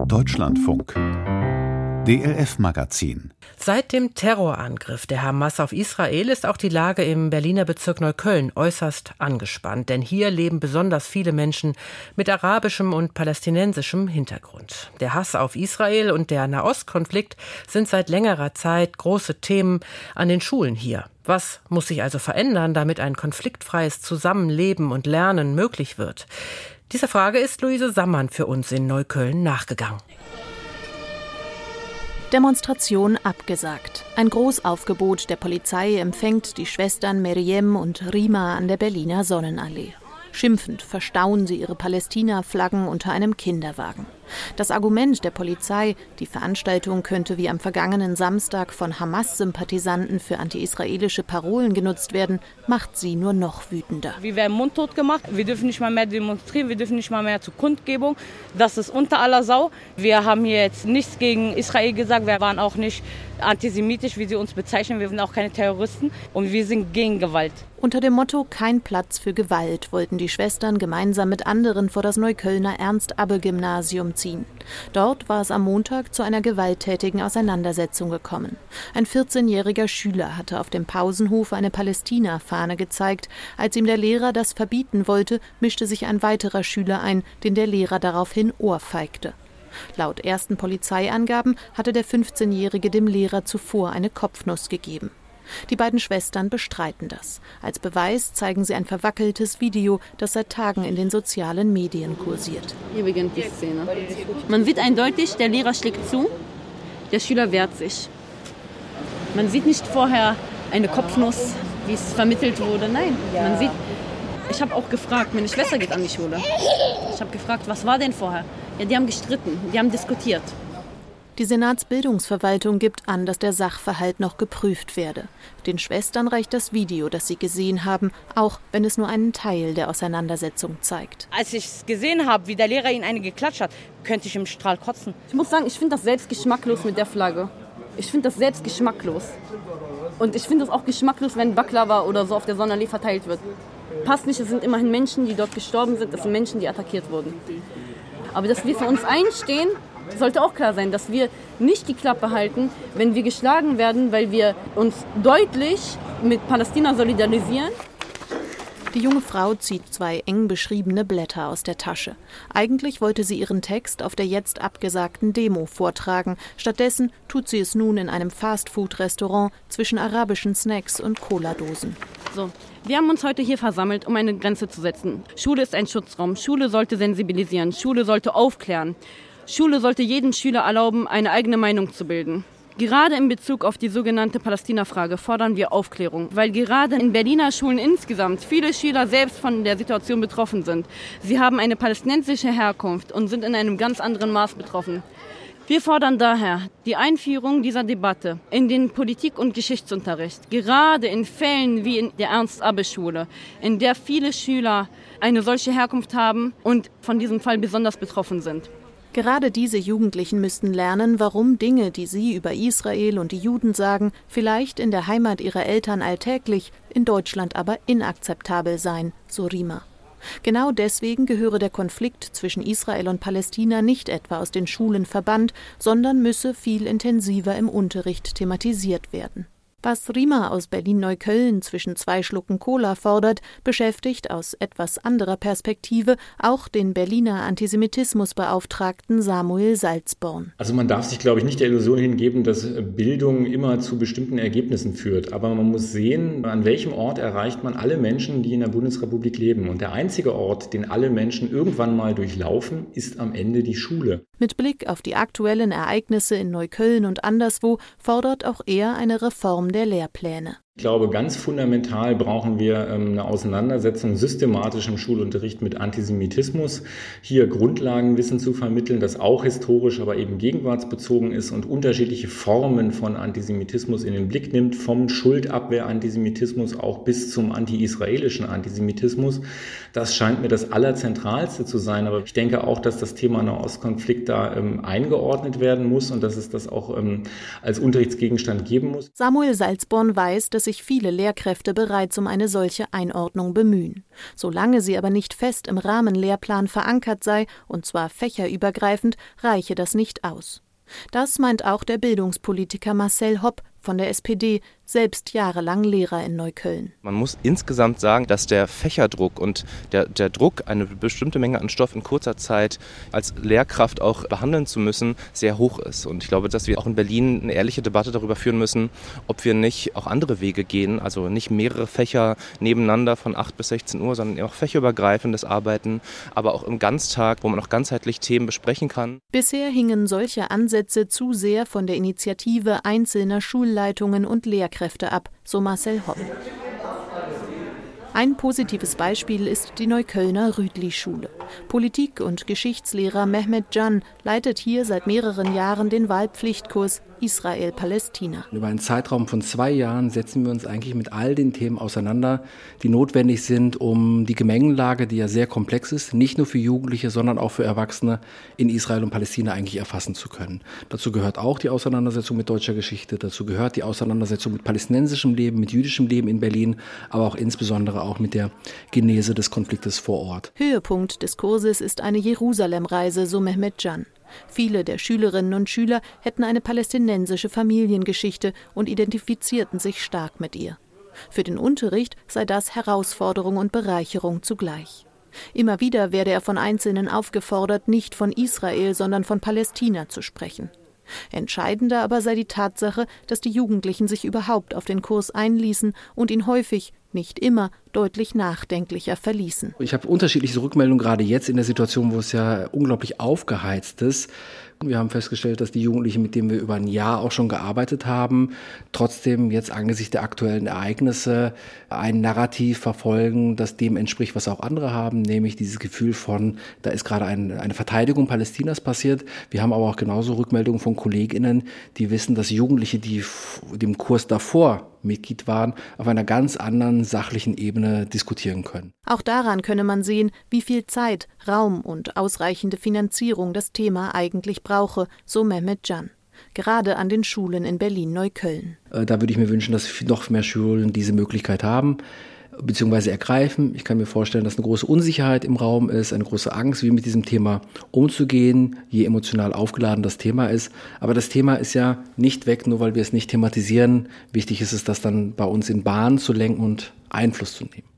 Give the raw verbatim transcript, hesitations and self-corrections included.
Deutschlandfunk D L F-Magazin. Seit dem Terrorangriff der Hamas auf Israel ist auch die Lage im Berliner Bezirk Neukölln äußerst angespannt. Denn hier leben besonders viele Menschen mit arabischem und palästinensischem Hintergrund. Der Hass auf Israel und der Nahostkonflikt sind seit längerer Zeit große Themen an den Schulen hier. Was muss sich also verändern, damit ein konfliktfreies Zusammenleben und Lernen möglich wird? Dieser Frage ist Luise Sammann für uns in Neukölln nachgegangen. Demonstration abgesagt. Ein Großaufgebot der Polizei empfängt die Schwestern Meriem und Rima an der Berliner Sonnenallee. Schimpfend verstauen sie ihre Palästina-Flaggen unter einem Kinderwagen. Das Argument der Polizei, die Veranstaltung könnte wie am vergangenen Samstag von Hamas-Sympathisanten für anti-israelische Parolen genutzt werden, macht sie nur noch wütender. Wir werden mundtot gemacht, wir dürfen nicht mal mehr demonstrieren, wir dürfen nicht mal mehr zur Kundgebung. Das ist unter aller Sau. Wir haben hier jetzt nichts gegen Israel gesagt, wir waren auch nicht antisemitisch, wie sie uns bezeichnen. Wir sind auch keine Terroristen und wir sind gegen Gewalt. Unter dem Motto »Kein Platz für Gewalt« wollten die Schwestern gemeinsam mit anderen vor das Neuköllner Ernst-Abbe-Gymnasium ziehen. Dort war es am Montag zu einer gewalttätigen Auseinandersetzung gekommen. Ein vierzehnjähriger Schüler hatte auf dem Pausenhof eine Palästina-Fahne gezeigt. Als ihm der Lehrer das verbieten wollte, mischte sich ein weiterer Schüler ein, den der Lehrer daraufhin ohrfeigte. Laut ersten Polizeiangaben hatte der fünfzehnjährige dem Lehrer zuvor eine Kopfnuss gegeben. Die beiden Schwestern bestreiten das. Als Beweis zeigen sie ein verwackeltes Video, das seit Tagen in den sozialen Medien kursiert. Hier beginnt die Szene. Man sieht eindeutig, der Lehrer schlägt zu, der Schüler wehrt sich. Man sieht nicht vorher eine Kopfnuss, wie es vermittelt wurde. Nein, man sieht... Ich habe auch gefragt, meine Schwester geht an die Schule. Ich habe gefragt, was war denn vorher? Ja, die haben gestritten, die haben diskutiert. Die Senatsbildungsverwaltung gibt an, dass der Sachverhalt noch geprüft werde. Den Schwestern reicht das Video, das sie gesehen haben, auch wenn es nur einen Teil der Auseinandersetzung zeigt. Als ich es gesehen habe, wie der Lehrer ihn eine geklatscht hat, könnte ich im Strahl kotzen. Ich muss sagen, ich finde das selbst geschmacklos mit der Flagge. Ich finde das selbst geschmacklos. Und ich finde es auch geschmacklos, wenn Baklava oder so auf der Sonnenallee verteilt wird. Passt nicht, es sind immerhin Menschen, die dort gestorben sind, es sind Menschen, die attackiert wurden. Aber dass wir für uns einstehen, sollte auch klar sein, dass wir nicht die Klappe halten, wenn wir geschlagen werden, weil wir uns deutlich mit Palästina solidarisieren. Die junge Frau zieht zwei eng beschriebene Blätter aus der Tasche. Eigentlich wollte sie ihren Text auf der jetzt abgesagten Demo vortragen. Stattdessen tut sie es nun in einem Fastfood-Restaurant zwischen arabischen Snacks und Cola-Dosen. So, wir haben uns heute hier versammelt, um eine Grenze zu setzen. Schule ist ein Schutzraum. Schule sollte sensibilisieren. Schule sollte aufklären. Schule sollte jedem Schüler erlauben, eine eigene Meinung zu bilden. Gerade in Bezug auf die sogenannte Palästina-Frage fordern wir Aufklärung, weil gerade in Berliner Schulen insgesamt viele Schüler selbst von der Situation betroffen sind. Sie haben eine palästinensische Herkunft und sind in einem ganz anderen Maß betroffen. Wir fordern daher die Einführung dieser Debatte in den Politik- und Geschichtsunterricht, gerade in Fällen wie in der Ernst-Abbe-Schule, in der viele Schüler eine solche Herkunft haben und von diesem Fall besonders betroffen sind. Gerade diese Jugendlichen müssten lernen, warum Dinge, die sie über Israel und die Juden sagen, vielleicht in der Heimat ihrer Eltern alltäglich, in Deutschland aber inakzeptabel seien, so Rima. Genau deswegen gehöre der Konflikt zwischen Israel und Palästina nicht etwa aus den Schulen verbannt, sondern müsse viel intensiver im Unterricht thematisiert werden. Was Rima aus Berlin-Neukölln zwischen zwei Schlucken Cola fordert, beschäftigt aus etwas anderer Perspektive auch den Berliner Antisemitismusbeauftragten Samuel Salzborn. Also man darf sich, glaube ich, nicht der Illusion hingeben, dass Bildung immer zu bestimmten Ergebnissen führt. Aber man muss sehen, an welchem Ort erreicht man alle Menschen, die in der Bundesrepublik leben. Und der einzige Ort, den alle Menschen irgendwann mal durchlaufen, ist am Ende die Schule. Mit Blick auf die aktuellen Ereignisse in Neukölln und anderswo fordert auch er eine Reform der Lehrpläne. Ich glaube, ganz fundamental brauchen wir ähm, eine Auseinandersetzung systematisch im Schulunterricht mit Antisemitismus. Hier Grundlagenwissen zu vermitteln, das auch historisch, aber eben gegenwartsbezogen ist und unterschiedliche Formen von Antisemitismus in den Blick nimmt, vom Schuldabwehr-Antisemitismus auch bis zum anti-israelischen Antisemitismus. Das scheint mir das Allerzentralste zu sein. Aber ich denke auch, dass das Thema Nahostkonflikt da ähm, eingeordnet werden muss und dass es das auch ähm, als Unterrichtsgegenstand geben muss. Samuel Salzborn weiß, dass sich viele Lehrkräfte bereits um eine solche Einordnung bemühen. Solange sie aber nicht fest im Rahmenlehrplan verankert sei, und zwar fächerübergreifend, reiche das nicht aus. Das meint auch der Bildungspolitiker Marcel Hopp von der S P D, selbst jahrelang Lehrer in Neukölln. Man muss insgesamt sagen, dass der Fächerdruck und der, der Druck, eine bestimmte Menge an Stoff in kurzer Zeit als Lehrkraft auch behandeln zu müssen, sehr hoch ist. Und ich glaube, dass wir auch in Berlin eine ehrliche Debatte darüber führen müssen, ob wir nicht auch andere Wege gehen, also nicht mehrere Fächer nebeneinander von acht bis sechzehn Uhr, sondern auch fächerübergreifendes Arbeiten, aber auch im Ganztag, wo man auch ganzheitlich Themen besprechen kann. Bisher hingen solche Ansätze zu sehr von der Initiative einzelner Schulleitungen und Lehrkräfte ab, so Marcel Hopp. Ein positives Beispiel ist die Neuköllner Rütli-Schule. Politik- und Geschichtslehrer Mehmet Can leitet hier seit mehreren Jahren den Wahlpflichtkurs Israel-Palästina. Über einen Zeitraum von zwei Jahren setzen wir uns eigentlich mit all den Themen auseinander, die notwendig sind, um die Gemengelage, die ja sehr komplex ist, nicht nur für Jugendliche, sondern auch für Erwachsene in Israel und Palästina eigentlich erfassen zu können. Dazu gehört auch die Auseinandersetzung mit deutscher Geschichte, dazu gehört die Auseinandersetzung mit palästinensischem Leben, mit jüdischem Leben in Berlin, aber auch insbesondere auch mit der Genese des Konfliktes vor Ort. Höhepunkt des Kurses ist eine Jerusalem-Reise, so Mehmet Can. Viele der Schülerinnen und Schüler hätten eine palästinensische Familiengeschichte und identifizierten sich stark mit ihr. Für den Unterricht sei das Herausforderung und Bereicherung zugleich. Immer wieder werde er von Einzelnen aufgefordert, nicht von Israel, sondern von Palästina zu sprechen. Entscheidender aber sei die Tatsache, dass die Jugendlichen sich überhaupt auf den Kurs einließen und ihn häufig, nicht immer, deutlich nachdenklicher verließen. Ich habe unterschiedliche Rückmeldungen, gerade jetzt in der Situation, wo es ja unglaublich aufgeheizt ist. Wir haben festgestellt, dass die Jugendlichen, mit denen wir über ein Jahr auch schon gearbeitet haben, trotzdem jetzt angesichts der aktuellen Ereignisse ein Narrativ verfolgen, das dem entspricht, was auch andere haben, nämlich dieses Gefühl von, da ist gerade ein, eine Verteidigung Palästinas passiert. Wir haben aber auch genauso Rückmeldungen von KollegInnen, die wissen, dass Jugendliche, die dem Kurs davor Mitglied waren, auf einer ganz anderen sachlichen Ebene diskutieren können. Auch daran könne man sehen, wie viel Zeit, Raum und ausreichende Finanzierung das Thema eigentlich brauche, so Mehmet Can. Gerade an den Schulen in Berlin-Neukölln. Da würde ich mir wünschen, dass noch mehr Schulen diese Möglichkeit haben bzw. ergreifen. Ich kann mir vorstellen, dass eine große Unsicherheit im Raum ist, eine große Angst, wie mit diesem Thema umzugehen, je emotional aufgeladen das Thema ist. Aber das Thema ist ja nicht weg, nur weil wir es nicht thematisieren. Wichtig ist es, das dann bei uns in Bahn zu lenken und Einfluss zu nehmen.